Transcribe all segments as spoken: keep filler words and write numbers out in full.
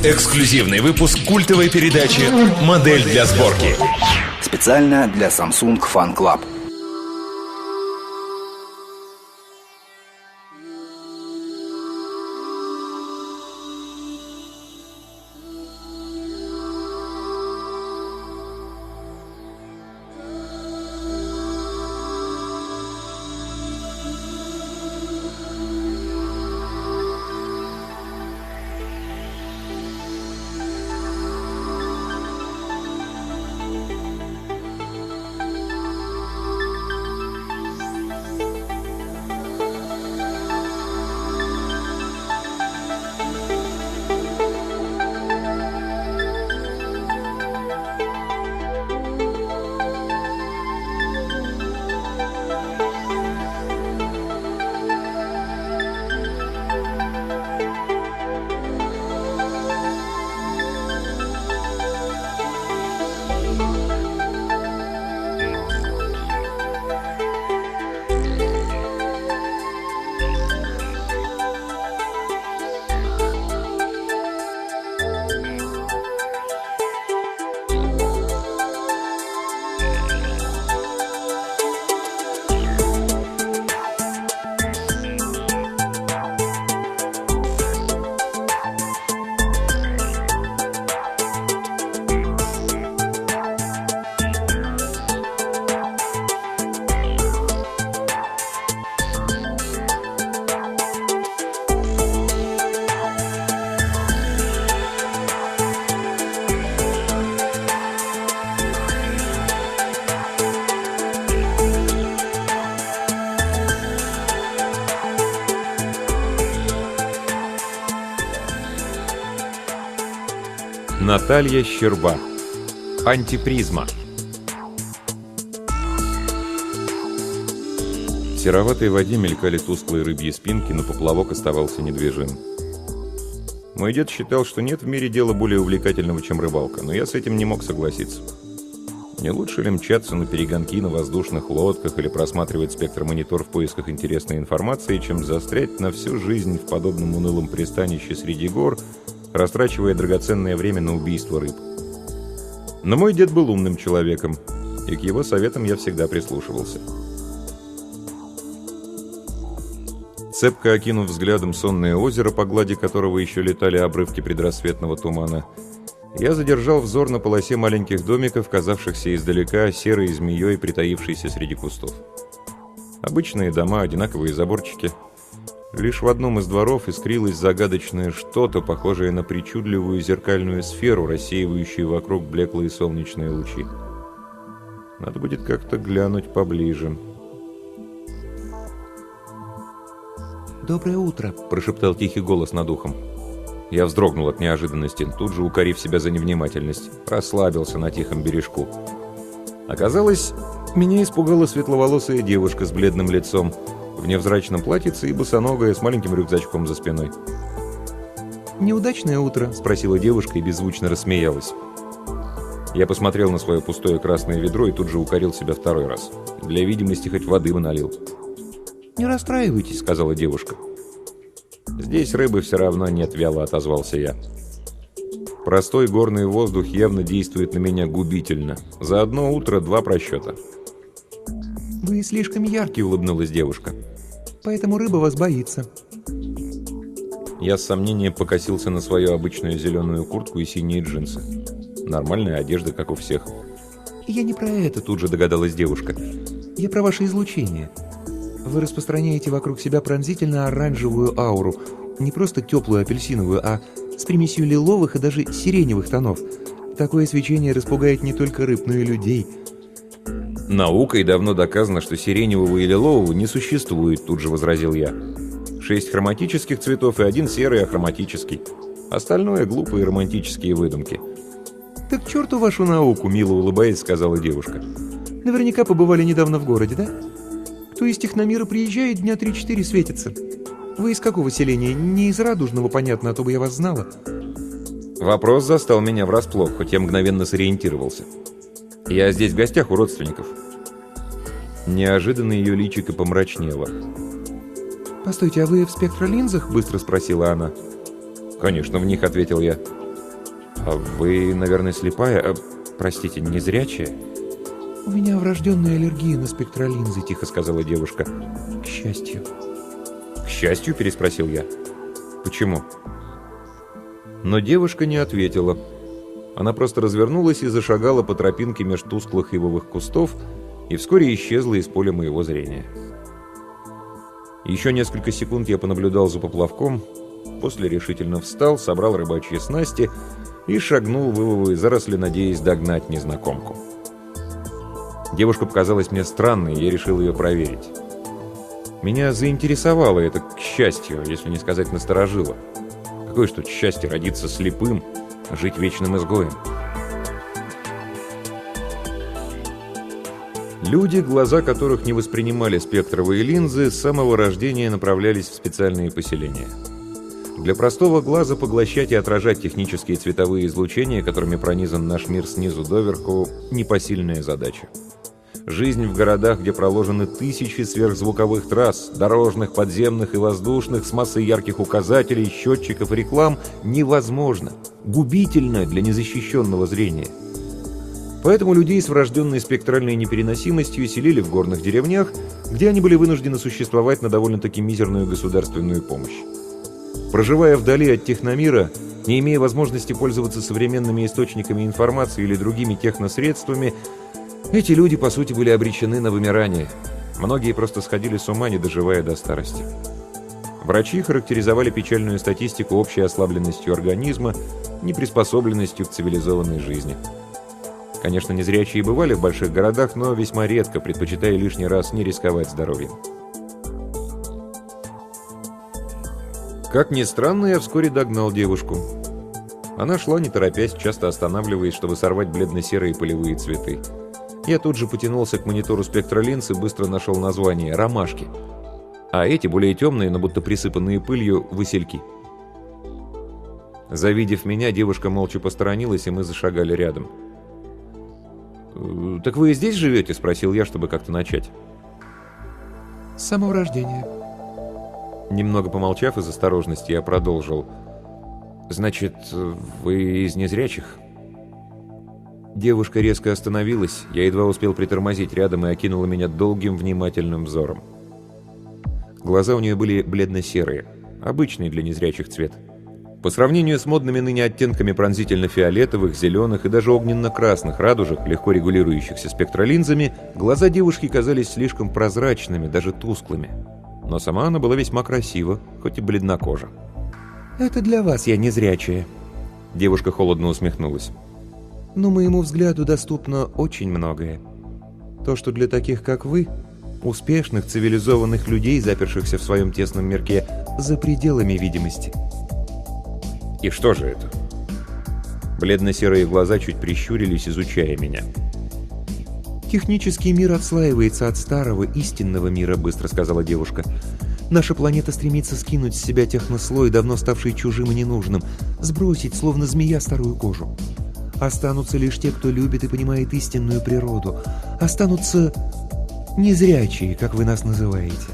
Эксклюзивный выпуск культовой передачи «Модель для сборки». Специально для Samsung Fan Club. Наталья Щерба. Антипризма. В сероватой воде мелькали тусклые рыбьи спинки, но поплавок оставался недвижим. Мой дед считал, что нет в мире дела более увлекательного, чем рыбалка, но я с этим не мог согласиться. Не лучше ли мчаться на перегонки на воздушных лодках или просматривать спектромонитор в поисках интересной информации, чем застрять на всю жизнь в подобном унылом пристанище среди гор, растрачивая драгоценное время на убийство рыб. Но мой дед был умным человеком, и к его советам я всегда прислушивался. Цепко окинув взглядом сонное озеро, по глади которого еще летали обрывки предрассветного тумана, я задержал взор на полосе маленьких домиков, казавшихся издалека серой змеей, притаившейся среди кустов. Обычные дома, одинаковые заборчики. Лишь в одном из дворов искрилось загадочное что-то, похожее на причудливую зеркальную сферу, рассеивающую вокруг блеклые солнечные лучи. Надо будет как-то глянуть поближе. «Доброе утро», — прошептал тихий голос над ухом. Я вздрогнул от неожиданности, тут же укорив себя за невнимательность. Расслабился на тихом бережку. Оказалось, меня испугала светловолосая девушка с бледным лицом, в невзрачном платьице и босоногая, с маленьким рюкзачком за спиной. «Неудачное утро?» — спросила девушка и беззвучно рассмеялась. Я посмотрел на свое пустое красное ведро и тут же укорил себя второй раз. Для видимости хоть воды бы налил. «Не расстраивайтесь», — сказала девушка. «Здесь рыбы все равно нет», — вяло отозвался я. Простой горный воздух явно действует на меня губительно. За одно утро два просчета. «Вы слишком яркий», — улыбнулась девушка. «Поэтому рыба вас боится». Я с сомнением покосился на свою обычную зеленую куртку и синие джинсы. Нормальная одежда, как у всех. «Я не про это», — тут же догадалась девушка. «Я про ваше излучение. Вы распространяете вокруг себя пронзительно-оранжевую ауру, не просто теплую апельсиновую, а с примесью лиловых и даже сиреневых тонов. Такое свечение распугает не только рыб, но и людей». «Наукой давно доказано, что сиреневого и лилового не существует», — тут же возразил я. «Шесть хроматических цветов и один серый ахроматический. Остальное — глупые романтические выдумки». «Так к черту вашу науку», — мило улыбаясь, сказала девушка. «Наверняка побывали недавно в городе, да? Кто из техномира приезжает, дня три-четыре светится. Вы из какого селения? Не из Радужного, понятно, а то бы я вас знала». Вопрос застал меня врасплох, хоть я мгновенно сориентировался. «Я здесь в гостях у родственников». Неожиданно ее личико помрачнело. «Постойте, а вы в спектролинзах?» — быстро спросила она. «Конечно, в них», — ответил я. А вы, наверное, слепая? А, простите, незрячая? «У меня врожденная аллергия на спектролинзы», — тихо сказала девушка. «К счастью». «К счастью?» — переспросил я. «Почему?» Но девушка не ответила. Она просто развернулась и зашагала по тропинке меж тусклых ивовых кустов и вскоре исчезла из поля моего зрения. Еще несколько секунд я понаблюдал за поплавком, после решительно встал, собрал рыбачьи снасти и шагнул в ивовые заросли, надеясь догнать незнакомку. Девушка показалась мне странной, и я решил ее проверить. Меня заинтересовало это, к счастью, если не сказать насторожило. Какое ж тут счастье родиться слепым, жить вечным изгоем. Люди, глаза которых не воспринимали спектровые линзы, с самого рождения направлялись в специальные поселения. Для простого глаза поглощать и отражать технические цветовые излучения, которыми пронизан наш мир снизу доверху, непосильная задача. Жизнь в городах, где проложены тысячи сверхзвуковых трасс, дорожных, подземных и воздушных, с массой ярких указателей, счетчиков и реклам, невозможна, губительна для незащищенного зрения. Поэтому людей с врожденной спектральной непереносимостью селили в горных деревнях, где они были вынуждены существовать на довольно-таки мизерную государственную помощь. Проживая вдали от техномира, не имея возможности пользоваться современными источниками информации или другими техносредствами, эти люди, по сути, были обречены на вымирание. Многие просто сходили с ума, не доживая до старости. Врачи характеризовали печальную статистику общей ослабленностью организма, неприспособленностью к цивилизованной жизни. Конечно, незрячие бывали в больших городах, но весьма редко, предпочитая лишний раз не рисковать здоровьем. Как ни странно, я вскоре догнал девушку. Она шла, не торопясь, часто останавливаясь, чтобы сорвать бледно-серые полевые цветы. Я тут же потянулся к монитору спектролинз и быстро нашел название «ромашки». А эти, более темные, но будто присыпанные пылью, васильки. Завидев меня, девушка молча посторонилась, и мы зашагали рядом. «Так вы здесь живете?» — спросил я, чтобы как-то начать. «С самого рождения». Немного помолчав из осторожности, я продолжил. «Значит, вы из незрячих?» Девушка резко остановилась, я едва успел притормозить рядом и окинула меня долгим внимательным взором. Глаза у нее были бледно-серые, обычный для незрячих цвет. По сравнению с модными ныне оттенками пронзительно-фиолетовых, зеленых и даже огненно-красных радужек, легко регулирующихся спектролинзами, глаза девушки казались слишком прозрачными, даже тусклыми. Но сама она была весьма красива, хоть и бледнокожа. «Это для вас я незрячая». Девушка холодно усмехнулась. «Но моему взгляду доступно очень многое. То, что для таких, как вы, успешных, цивилизованных людей, запершихся в своем тесном мирке, за пределами видимости». «И что же это?» Бледно-серые глаза чуть прищурились, изучая меня. «Технический мир отслаивается от старого, истинного мира», — быстро сказала девушка. «Наша планета стремится скинуть с себя технослой, давно ставший чужим и ненужным, сбросить, словно змея, старую кожу. Останутся лишь те, кто любит и понимает истинную природу. Останутся незрячие, как вы нас называете».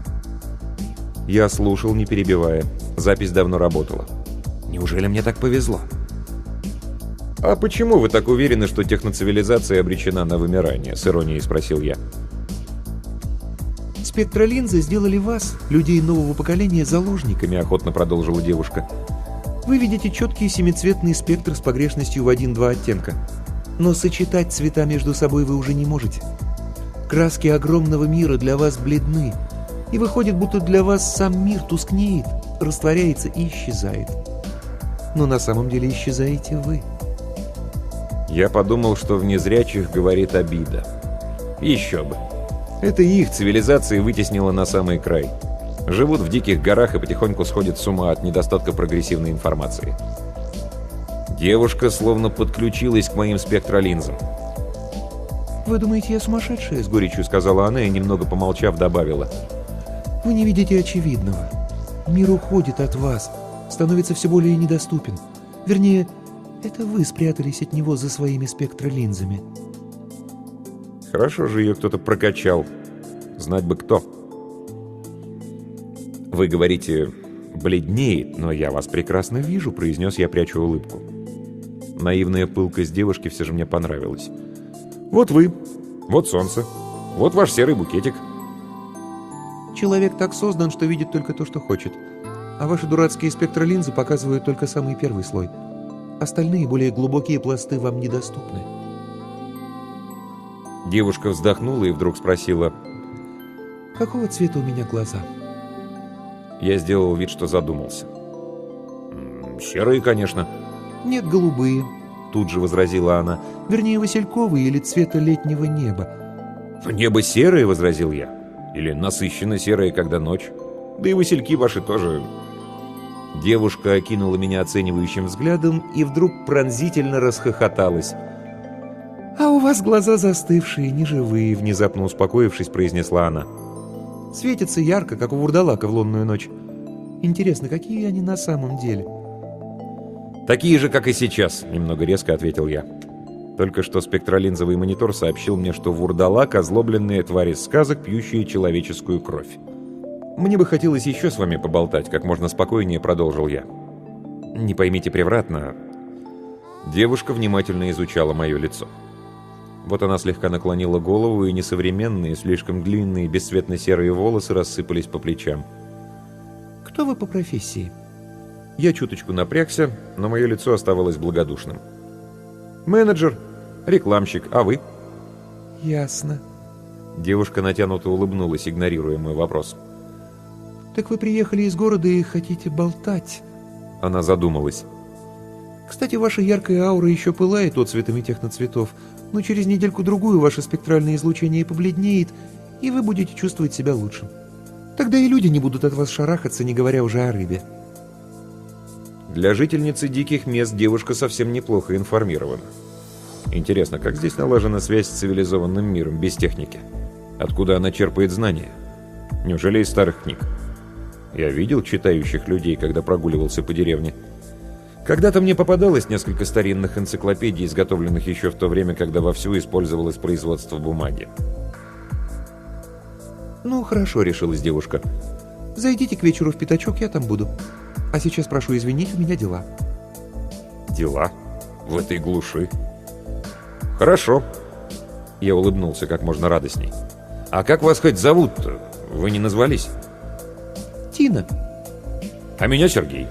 Я слушал, не перебивая. Запись давно работала. Неужели мне так повезло? «А почему вы так уверены, что техноцивилизация обречена на вымирание?» — с иронией спросил я. «Спектролинзы сделали вас, людей нового поколения, заложниками», — охотно продолжила девушка. «Вы видите четкий семицветный спектр с погрешностью в один-два оттенка. Но сочетать цвета между собой вы уже не можете. Краски огромного мира для вас бледны, и выходит, будто для вас сам мир тускнеет, растворяется и исчезает. Но на самом деле исчезаете вы». Я подумал, что в незрячих говорит обида. Еще бы. Это их цивилизация вытеснила на самый край. Живут в диких горах и потихоньку сходят с ума от недостатка прогрессивной информации. Девушка словно подключилась к моим спектролинзам. «Вы думаете, я сумасшедшая?» — с горечью сказала она и, немного помолчав, добавила. «Вы не видите очевидного. Мир уходит от вас, становится все более недоступен. Вернее, это вы спрятались от него за своими спектролинзами». Хорошо же ее кто-то прокачал. Знать бы кто. «Вы говорите, бледнеет, но я вас прекрасно вижу», — произнес я, пряча улыбку. Наивная пылкость девушки все же мне понравилась. «Вот вы, вот солнце, вот ваш серый букетик». Человек так создан, что видит только то, что хочет. А ваши дурацкие спектролинзы показывают только самый первый слой. Остальные, более глубокие пласты вам недоступны. Девушка вздохнула и вдруг спросила: Какого цвета у меня глаза? Я сделал вид, что задумался. «Серые, конечно». Нет, голубые. Тут же возразила она. Вернее, васильковые или цвета летнего неба. «Небо серое», — возразил я. «Или насыщенно серое, когда ночь. Да и васильки ваши тоже». Девушка окинула меня оценивающим взглядом и вдруг пронзительно расхохоталась. «А у вас глаза застывшие, неживые», — внезапно успокоившись, произнесла она. Светятся ярко, как у вурдалака в лунную ночь. Интересно, какие они на самом деле? «Такие же, как и сейчас», — немного резко ответил я. Только что спектролинзовый монитор сообщил мне, что вурдалак — озлобленные твари сказок, пьющие человеческую кровь. «Мне бы хотелось еще с вами поболтать», — как можно спокойнее продолжил я. «Не поймите превратно». Девушка внимательно изучала мое лицо. Вот она слегка наклонила голову, и несовременные, слишком длинные, бесцветно-серые волосы рассыпались по плечам. «Кто вы по профессии?» Я чуточку напрягся, но мое лицо оставалось благодушным. «Менеджер, рекламщик, а вы?» «Ясно». Девушка натянуто улыбнулась, игнорируя мой вопрос. «Так вы приехали из города и хотите болтать?» Она задумалась. «Кстати, ваша яркая аура еще пылает отцветами техноцветов, но через недельку-другую ваше спектральное излучение побледнеет, и вы будете чувствовать себя лучше. Тогда и люди не будут от вас шарахаться, не говоря уже о рыбе». Для жительницы диких мест девушка совсем неплохо информирована. Интересно, как здесь налажена связь с цивилизованным миром без техники? Откуда она черпает знания? Неужели из старых книг? Я видел читающих людей, когда прогуливался по деревне. Когда-то мне попадалось несколько старинных энциклопедий, изготовленных еще в то время, когда вовсю использовалось производство бумаги. «Ну, хорошо», — решилась девушка. «Зайдите к вечеру в пятачок, я там буду. А сейчас прошу извинить, у меня дела». «Дела? В этой глуши?» «Хорошо». Я улыбнулся как можно радостней. «А как вас хоть зовут-то? Вы не назвались?» «Тина». «А меня Сергей».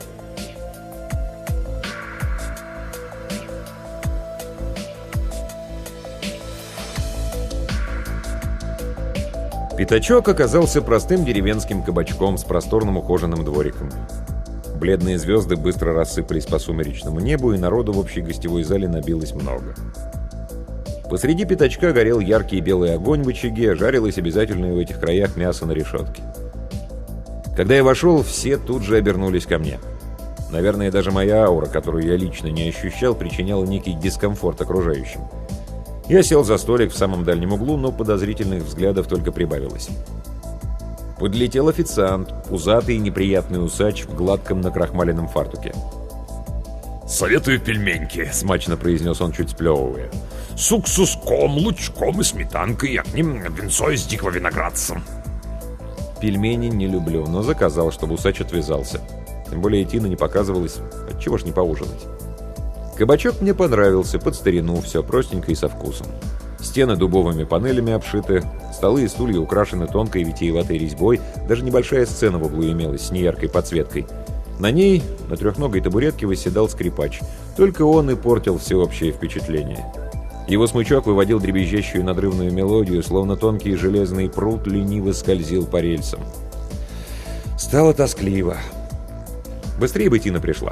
Пятачок оказался простым деревенским кабачком с просторным ухоженным двориком. Бледные звезды быстро рассыпались по сумеречному небу, и народу в общей гостевой зале набилось много. Посреди пятачка горел яркий белый огонь в очаге, жарилось обязательное в этих краях мясо на решетке. Когда я вошел, все тут же обернулись ко мне. Наверное, даже моя аура, которую я лично не ощущал, причиняла некий дискомфорт окружающим. Я сел за столик в самом дальнем углу, но подозрительных взглядов только прибавилось. Подлетел официант, пузатый и неприятный усач в гладком накрахмаленном фартуке. «Советую пельменьки», — смачно произнес он, чуть сплевывая. «С уксуском, лучком и сметанкой, а к ним венцо из дикого виноградца». Пельмени не люблю, но заказал, чтобы усач отвязался. Тем более Тина не показывалась, отчего ж не поужинать. Кабачок мне понравился, под старину, все простенько и со вкусом. Стены дубовыми панелями обшиты, столы и стулья украшены тонкой витиеватой резьбой, даже небольшая сцена в углу имелась с неяркой подсветкой. На ней, на трехногой табуретке, восседал скрипач. Только он и портил всеобщее впечатление. Его смычок выводил дребезжащую надрывную мелодию, словно тонкий железный прут лениво скользил по рельсам. Стало тоскливо. Быстрее бы Тина пришла.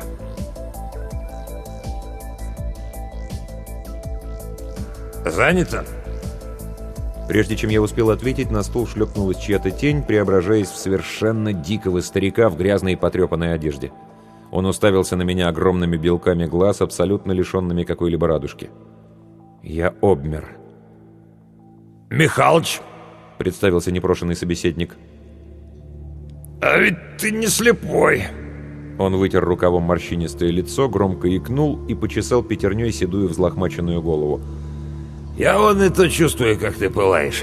«Занято?» Прежде чем я успел ответить, на стул шлепнулась чья-то тень, преображаясь в совершенно дикого старика в грязной и потрепанной одежде. Он уставился на меня огромными белками глаз, абсолютно лишенными какой-либо радужки. Я обмер. «Михалыч», — представился непрошенный собеседник. «А ведь ты не слепой». Он вытер рукавом морщинистое лицо, громко икнул и почесал пятерней седую взлохмаченную голову. «Я вон и то чувствую, как ты пылаешь».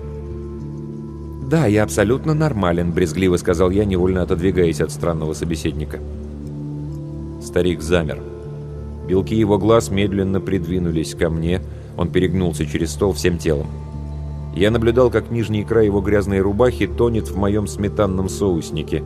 «Да, я абсолютно нормален», — брезгливо сказал я, невольно отодвигаясь от странного собеседника. Старик замер. Белки его глаз медленно придвинулись ко мне. Он перегнулся через стол всем телом. Я наблюдал, как нижний край его грязной рубахи тонет в моем сметанном соуснике.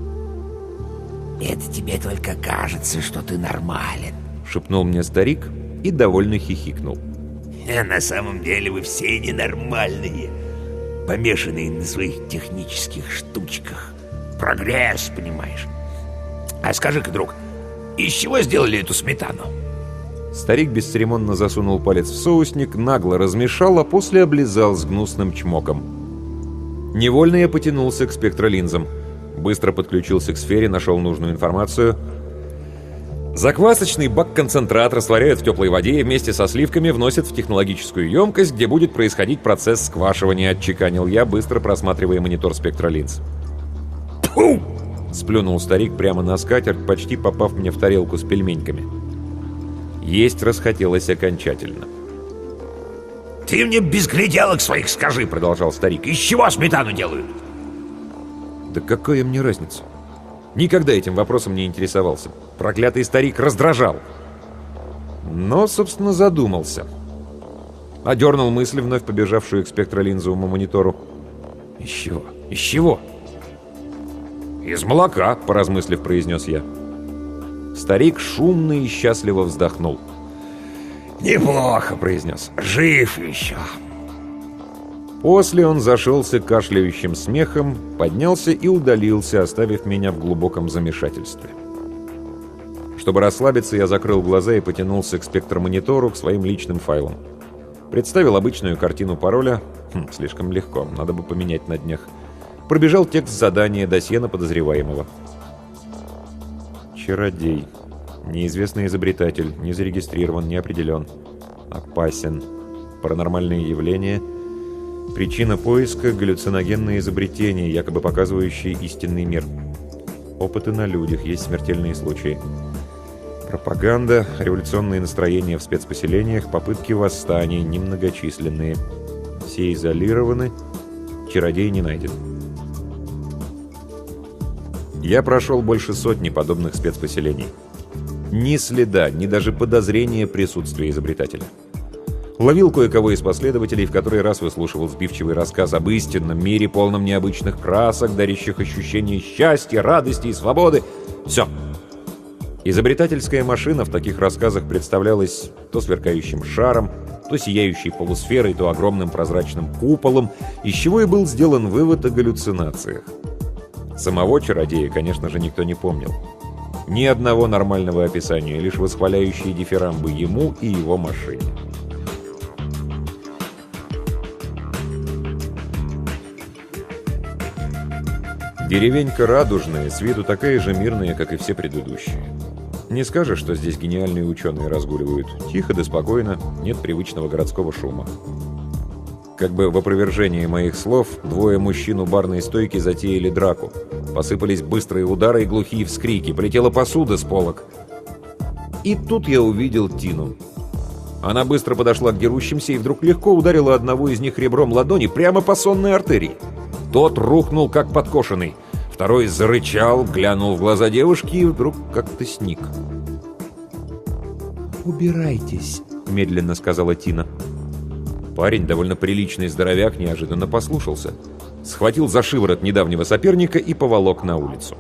«Это тебе только кажется, что ты нормален», — шепнул мне старик и довольно хихикнул. «А на самом деле вы все ненормальные, помешанные на своих технических штучках. Прогресс, понимаешь? А скажи-ка, друг, из чего сделали эту сметану?» Старик бесцеремонно засунул палец в соусник, нагло размешал, а после облизал с гнусным чмоком. Невольно я потянулся к спектролинзам. Быстро подключился к сфере, нашел нужную информацию. Заквасочный бак-концентрат растворяют в теплой воде и вместе со сливками вносят в технологическую емкость, где будет происходить процесс сквашивания, отчеканил я, быстро просматривая монитор спектролинз. Тьфу! Сплюнул старик прямо на скатерть, почти попав мне в тарелку с пельменьками. Есть расхотелось окончательно. «Ты мне без гляделок своих скажи», — продолжал старик, — «из чего сметану делают?» Да какая мне разница? Никогда этим вопросом не интересовался. Проклятый старик раздражал. Но, собственно, задумался. Одернул мысль, вновь побежавшую к спектролинзовому монитору. «Из чего? Из чего?» «Из молока», — поразмыслив, произнес я. Старик шумно и счастливо вздохнул. «Неплохо», — произнес. «Жив еще». После он зашелся кашляющим смехом, поднялся и удалился, оставив меня в глубоком замешательстве. Чтобы расслабиться, я закрыл глаза и потянулся к спектромонитору, к своим личным файлам. Представил обычную картину пароля. Хм, слишком легко, надо бы поменять на днях. Пробежал текст задания, досье на подозреваемого. Чародей. Неизвестный изобретатель. Не зарегистрирован, не определен. Опасен. Паранормальные явления. Причина поиска – галлюциногенные изобретения, якобы показывающие истинный мир. Опыты на людях. Есть смертельные случаи. Пропаганда. Революционные настроения в спецпоселениях. Попытки восстаний. Немногочисленные. Все изолированы. Чародей не найден. Я прошел больше сотни подобных спецпоселений. Ни следа, ни даже подозрения присутствия изобретателя. Ловил кое-кого из последователей, в который раз выслушивал сбивчивый рассказ об истинном мире, полном необычных красок, дарящих ощущение счастья, радости и свободы. Все. Изобретательская машина в таких рассказах представлялась то сверкающим шаром, то сияющей полусферой, то огромным прозрачным куполом, из чего и был сделан вывод о галлюцинациях. Самого чародея, конечно же, никто не помнил. Ни одного нормального описания, лишь восхваляющие дифирамбы ему и его машине. Деревенька Радужная, с виду такая же мирная, как и все предыдущие. Не скажешь, что здесь гениальные ученые разгуливают. Тихо да спокойно, нет привычного городского шума. Как бы в опровержении моих слов, двое мужчин у барной стойки затеяли драку. Посыпались быстрые удары и глухие вскрики. Полетела посуда с полок. И тут я увидел Тину. Она быстро подошла к дерущимся и вдруг легко ударила одного из них ребром ладони прямо по сонной артерии. Тот рухнул, как подкошенный. Второй зарычал, глянул в глаза девушки и вдруг как-то сник. «Убирайтесь», — медленно сказала Тина. Парень, довольно приличный здоровяк, неожиданно послушался. Схватил за шиворот недавнего соперника и поволок на улицу.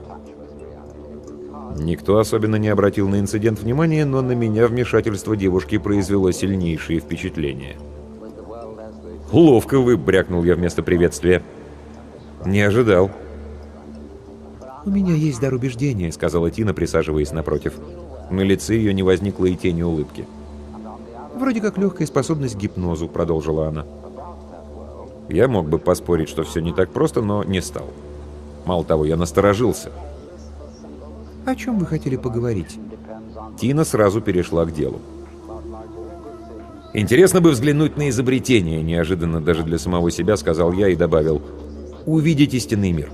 Никто особенно не обратил на инцидент внимания, но на меня вмешательство девушки произвело сильнейшее впечатление. «Ловко вы!» — брякнул я вместо приветствия. «Не ожидал». «У меня есть дар убеждения», — сказала Тина, присаживаясь напротив. На лице ее не возникло и тени улыбки. «Вроде как легкая способность к гипнозу», — продолжила она. Я мог бы поспорить, что все не так просто, но не стал. Мало того, я насторожился. «О чем вы хотели поговорить?» Тина сразу перешла к делу. «Интересно бы взглянуть на изобретение», — неожиданно даже для самого себя сказал я и добавил. «Увидеть истинный мир».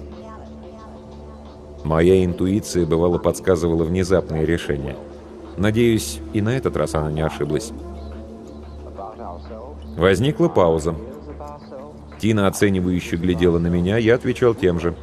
Моя интуиция, бывало, подсказывала внезапные решения. Надеюсь, и на этот раз она не ошиблась. Возникла пауза. Тина оценивающе глядела на меня, я отвечал тем же.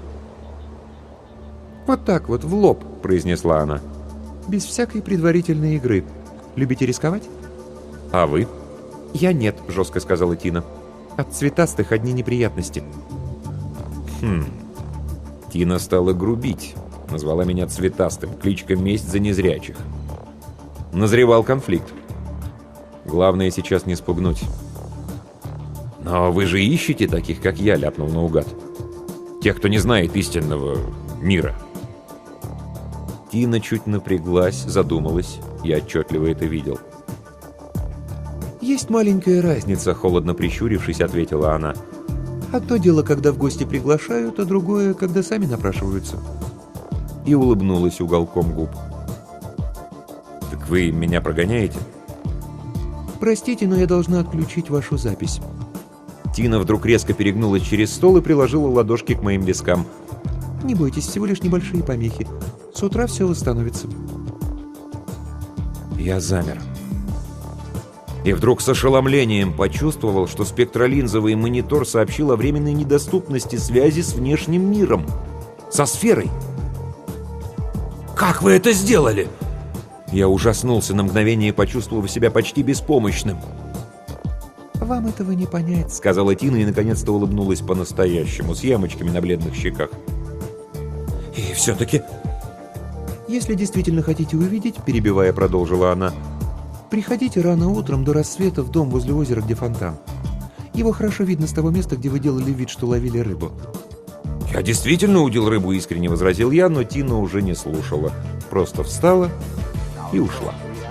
«Вот так вот, в лоб», — произнесла она. «Без всякой предварительной игры». Любите рисковать? А вы? Я нет, жестко сказала Тина. От цветастых одни неприятности. Хм. Тина стала грубить. Назвала меня цветастым. Кличка «Месть за незрячих». Назревал конфликт. Главное сейчас не спугнуть. «Но вы же ищете таких, как я», — ляпнул наугад. «Тех, кто не знает истинного мира». Тина чуть напряглась, задумалась. Я отчетливо это видел. «Есть маленькая разница», — холодно прищурившись, ответила она. «Одно дело, когда в гости приглашают, а другое, когда сами напрашиваются». И улыбнулась уголком губ. «Так вы меня прогоняете?» «Простите, но я должна отключить вашу запись». Тина вдруг резко перегнулась через стол и приложила ладошки к моим вискам. «Не бойтесь, всего лишь небольшие помехи. С утра все восстановится». Я замер. И вдруг с ошеломлением почувствовал, что спектролинзовый монитор сообщил о временной недоступности связи с внешним миром. Со сферой. Как вы это сделали? Я ужаснулся на мгновение, почувствовав себя почти беспомощным. «Вам этого не понять», — сказала Тина и наконец-то улыбнулась по-настоящему, с ямочками на бледных щеках. И все-таки... «Если действительно хотите увидеть, — перебивая, продолжила она, — приходите рано утром до рассвета в дом возле озера, где фонтан. Его хорошо видно с того места, где вы делали вид, что ловили рыбу». «Я действительно удил рыбу», — искренне возразил я, но Тина уже не слушала. Просто встала и ушла.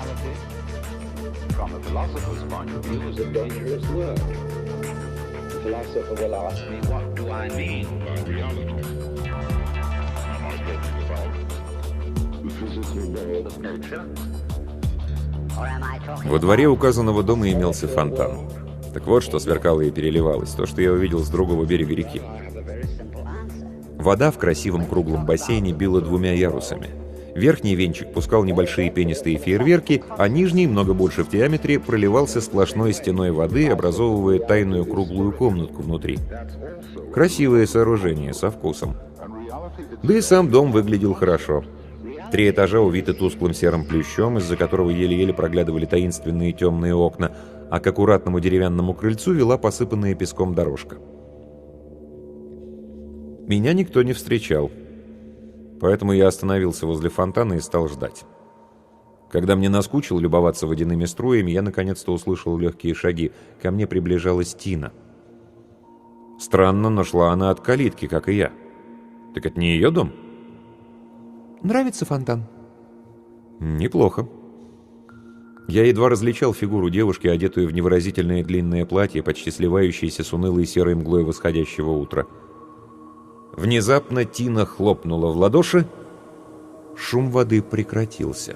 Во дворе указанного дома имелся фонтан. Так вот, что сверкало и переливалось, то, что я увидел с другого берега реки. Вода в красивом круглом бассейне била двумя ярусами. Верхний венчик пускал небольшие пенистые фейерверки, а нижний, много больше в диаметре, проливался сплошной стеной воды, образовывая тайную круглую комнатку внутри. Красивое сооружение, со вкусом. Да и сам дом выглядел хорошо. Три этажа увиты тусклым серым плющом, из-за которого еле-еле проглядывали таинственные темные окна, а к аккуратному деревянному крыльцу вела посыпанная песком дорожка. Меня никто не встречал, поэтому я остановился возле фонтана и стал ждать. Когда мне наскучило любоваться водяными струями, я наконец-то услышал легкие шаги. Ко мне приближалась Тина. Странно, но шла она от калитки, как и я. Так это не ее дом? «Нравится фонтан?» «Неплохо». Я едва различал фигуру девушки, одетую в невыразительное длинное платье, почти сливающееся с унылой серой мглой восходящего утра. Внезапно Тина хлопнула в ладоши. Шум воды прекратился.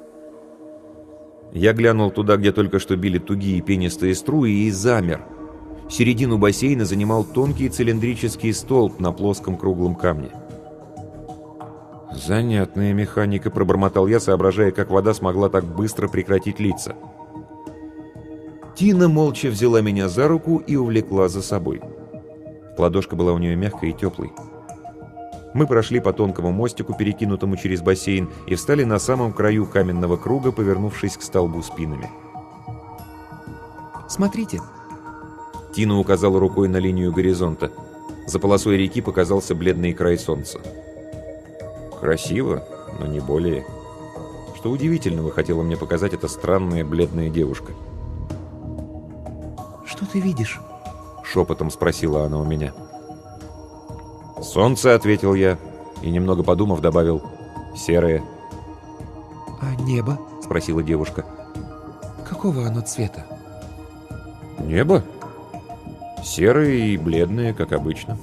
Я глянул туда, где только что били тугие пенистые струи, и замер. Середину бассейна занимал тонкий цилиндрический столб на плоском круглом камне. «Занятная механика», — пробормотал я, соображая, как вода смогла так быстро прекратить литься. Тина молча взяла меня за руку и увлекла за собой. Ладошка была у нее мягкой и теплой. Мы прошли по тонкому мостику, перекинутому через бассейн, и встали на самом краю каменного круга, повернувшись к столбу спинами. «Смотрите». Тина указала рукой на линию горизонта. За полосой реки показался бледный край солнца. Красиво, но не более. Что удивительного хотела мне показать эта странная бледная девушка. «Что ты видишь?» — шепотом спросила она у меня. «Солнце», — ответил я, и, немного подумав, добавил «серое». «А небо?» — спросила девушка. «Какого оно цвета?» «Небо? Серое и бледное, как обычно».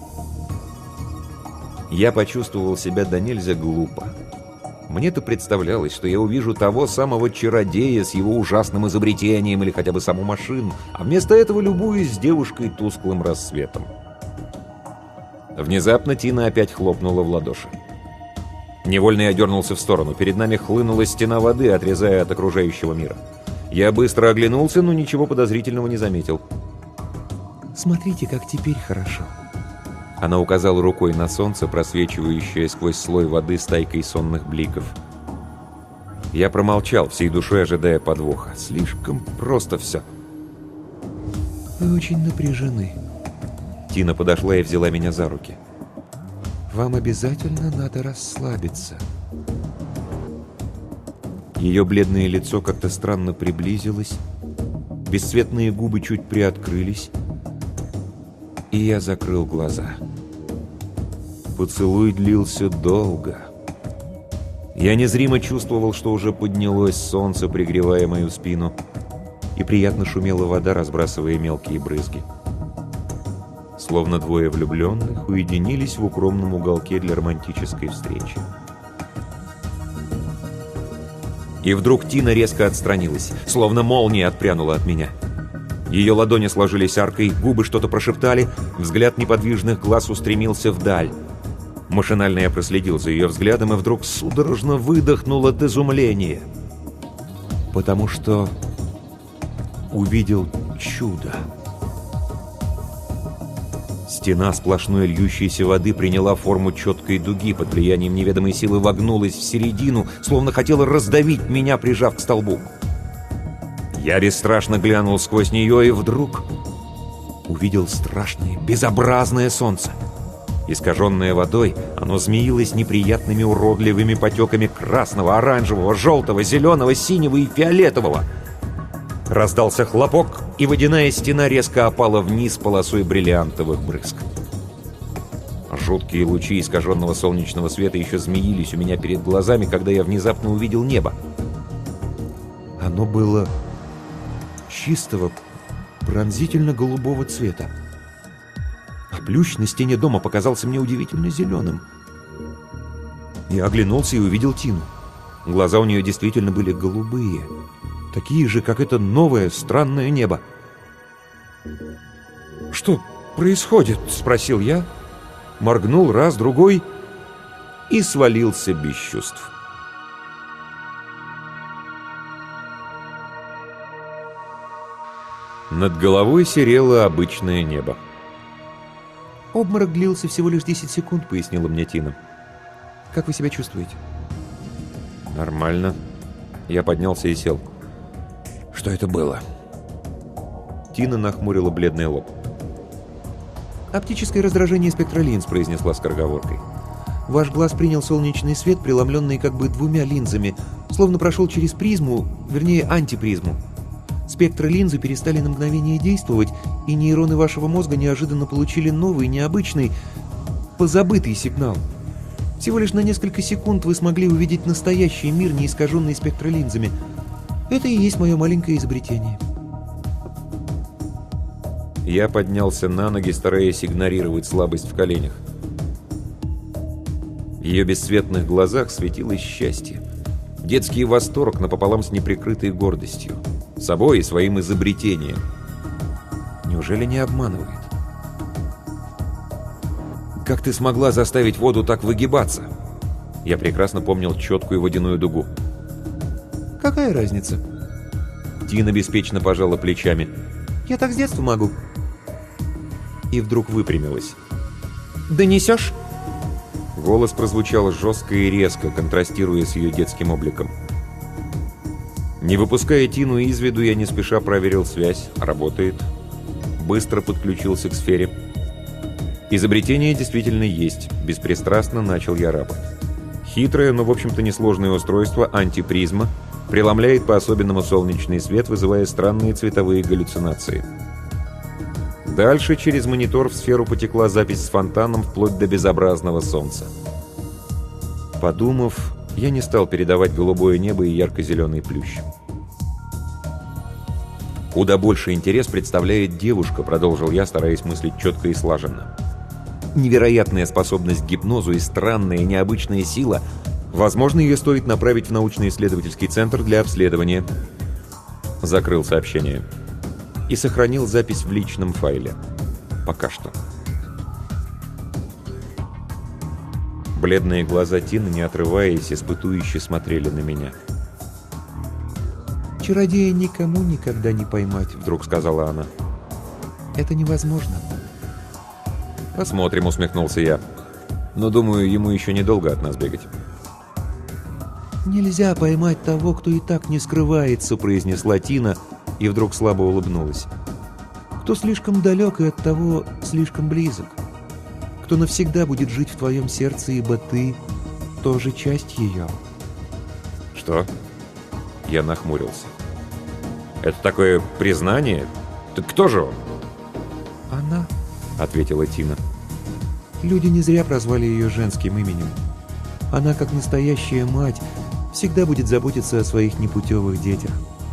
Я почувствовал себя до нельзя глупо. Мне-то представлялось, что я увижу того самого чародея с его ужасным изобретением или хотя бы саму машину, а вместо этого любуюсь с девушкой тусклым рассветом. Внезапно Тина опять хлопнула в ладоши. Невольно я дернулся в сторону. Перед нами хлынула стена воды, отрезая от окружающего мира. Я быстро оглянулся, но ничего подозрительного не заметил. «Смотрите, как теперь хорошо». Она указала рукой на солнце, просвечивающее сквозь слой воды стайкой сонных бликов. Я промолчал, всей душой ожидая подвоха. Слишком просто все. Вы очень напряжены. Тина подошла и взяла меня за руки. Вам обязательно надо расслабиться. Ее бледное лицо как-то странно приблизилось, бесцветные губы чуть приоткрылись, и я закрыл глаза. Поцелуй длился долго. Я незримо чувствовал, что уже поднялось солнце, пригревая мою спину, и приятно шумела вода, разбрасывая мелкие брызги. Словно двое влюбленных уединились в укромном уголке для романтической встречи. И вдруг Тина резко отстранилась, словно молния отпрянула от меня. Ее ладони сложились аркой, губы что-то прошептали, взгляд неподвижных глаз устремился вдаль. Машинально я проследил за ее взглядом и вдруг судорожно выдохнул от изумления. Потому что увидел чудо. Стена сплошной льющейся воды приняла форму четкой дуги, под влиянием неведомой силы вогнулась в середину, словно хотела раздавить меня, прижав к столбу. Я бесстрашно глянул сквозь нее и вдруг увидел страшное, безобразное солнце. Искаженное водой, оно змеилось неприятными уродливыми потеками красного, оранжевого, желтого, зеленого, синего и фиолетового. Раздался хлопок, и водяная стена резко опала вниз полосой бриллиантовых брызг. Жуткие лучи искаженного солнечного света еще змеились у меня перед глазами, когда я внезапно увидел небо. Оно было чистого, пронзительно-голубого цвета. А плющ на стене дома показался мне удивительно зеленым. Я оглянулся и увидел Тину. Глаза у нее действительно были голубые, такие же, как это новое странное небо. «Что происходит?» — спросил я, моргнул раз, другой и свалился без чувств. Над головой серело обычное небо. Обморок длился всего лишь десять секунд, пояснила мне Тина. Как вы себя чувствуете? Нормально. Я поднялся и сел. Что это было? Тина нахмурила бледный лоб. Оптическое раздражение спектролинз, произнесла скороговоркой. Ваш глаз принял солнечный свет, преломленный как бы двумя линзами, словно прошел через призму, вернее антипризму. Спектролинзы перестали на мгновение действовать, и нейроны вашего мозга неожиданно получили новый, необычный, позабытый сигнал. Всего лишь на несколько секунд вы смогли увидеть настоящий мир, не искаженный спектролинзами. Это и есть мое маленькое изобретение. Я поднялся на ноги, стараясь игнорировать слабость в коленях. В ее бесцветных глазах светилось счастье. Детский восторг напополам с неприкрытой гордостью. Собой и своим изобретением. Неужели не обманывает? Как ты смогла заставить воду так выгибаться? Я прекрасно помнил четкую водяную дугу. Какая разница? Тина беспечно пожала плечами. Я так с детства могу. И вдруг выпрямилась. Донесешь? Голос прозвучал жестко и резко, контрастируя с ее детским обликом. Не выпуская Тину из виду, я не спеша проверил связь. Работает. Быстро подключился к сфере. Изобретение действительно есть. Беспристрастно начал я рапорт. Хитрое, но в общем-то несложное устройство антипризма преломляет по-особенному солнечный свет, вызывая странные цветовые галлюцинации. Дальше через монитор в сферу потекла запись с фонтаном вплоть до безобразного солнца. Подумав, я не стал передавать голубое небо и ярко-зеленый плющ. Куда больше интерес представляет девушка, продолжил я, стараясь мыслить четко и слаженно. Невероятная способность к гипнозу и странная необычная сила. Возможно, ее стоит направить в научно-исследовательский центр для обследования. Закрыл сообщение. И сохранил запись в личном файле. Пока что. Бледные глаза Тины, не отрываясь, испытующе смотрели на меня. «Чародея никому никогда не поймать», — вдруг сказала она. «Это невозможно». «Посмотрим», — усмехнулся я. «Но, думаю, ему еще недолго от нас бегать». «Нельзя поймать того, кто и так не скрывается», — произнесла Тина и вдруг слабо улыбнулась. «Кто слишком далек и от того слишком близок. Кто навсегда будет жить в твоем сердце, ибо ты тоже часть ее». Что? Я нахмурился. Это такое признание? Так кто же он? «Она», — ответила Тина. люди не зря прозвали ее женским именем. Она, как настоящая мать, всегда будет заботиться о своих непутевых детях.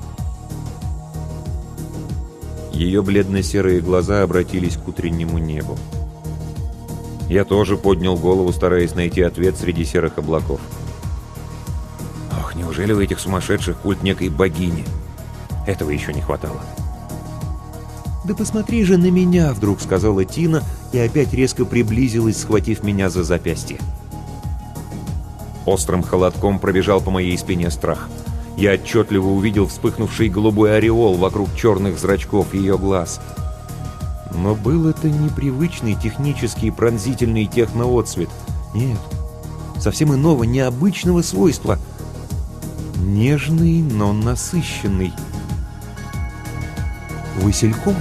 Ее бледно-серые глаза обратились к утреннему небу. Я тоже поднял голову, стараясь найти ответ среди серых облаков. Ох, неужели у этих сумасшедших культ некой богини? Этого еще не хватало. «Да посмотри же на меня!» — вдруг сказала Тина и опять резко приблизилась, схватив меня за запястье. Острым холодком пробежал по моей спине страх. Я отчетливо увидел вспыхнувший голубой ореол вокруг черных зрачков ее глаз. Но был это непривычный технический пронзительный техноотцвет. Нет, совсем иного, необычного свойства. Нежный, но насыщенный. Васильковый.